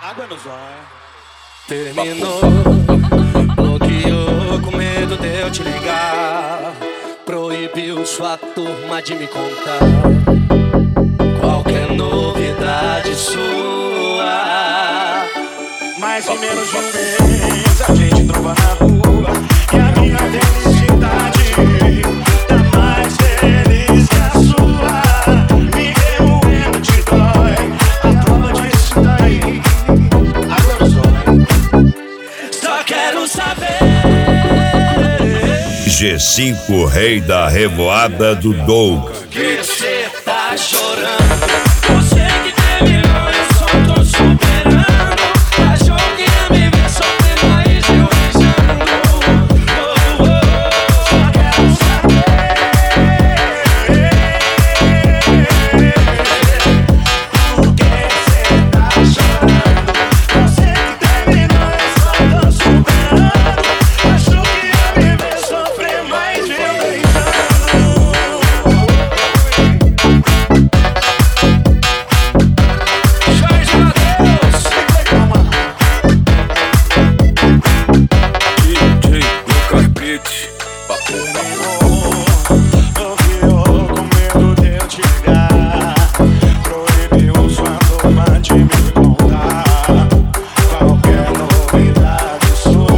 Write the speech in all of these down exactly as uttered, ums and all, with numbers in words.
Água no zóio. Terminou, bloqueou com medo de eu te ligar. Proibiu sua turma de me contar qualquer novidade sua. Mais em menos de um mês a gente trova na rua e a minha felicidade tá mais feliz que a sua. Me remoendo te dói, a prova disso tá aí. Água no zóio. Só quero saber. G cinco, rei da revoada do Doug. Que você tá chorando, você que terminou, eu só tô superando. Achou que ia me ver sofrer, mas eu beijando. Oh, oh, oh. Só quero saber por que você tá chorando. Você que terminou, eu só tô superando. Achou que ia me ver sofrer, mas eu beijando. Jorge Mateus, D J Lucas Beat, Bloqueou com medo de eu te ligar. Proibiu sua turma de me contar qualquer novidade sua.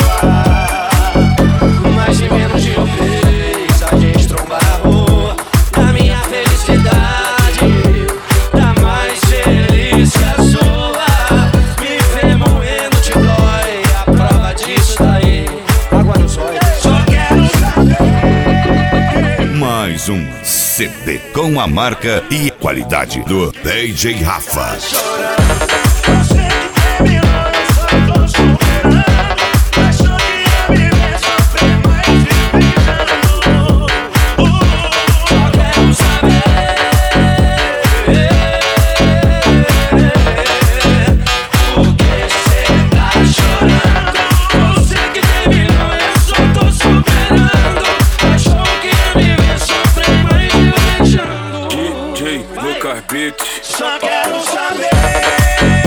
mais de menos de um mês a gente tromba na rua. A minha felicidade tá mais feliz que a sua. Me vê morrendo te dói, a prova disso tá aí. Água no zóio. Só quero saber. Mais um C D com a marca e qualidade do D J Rafa. Chorando, você que terminou, eu só tô superando. Achou que ia me ver sofrer, mas me beijando. Só quero saber por que você tá chorando. Você que terminou, eu só tô superando. Achou que ia me ver sofrer, mas me beijando. D J Lucas Beat. Só quero saber.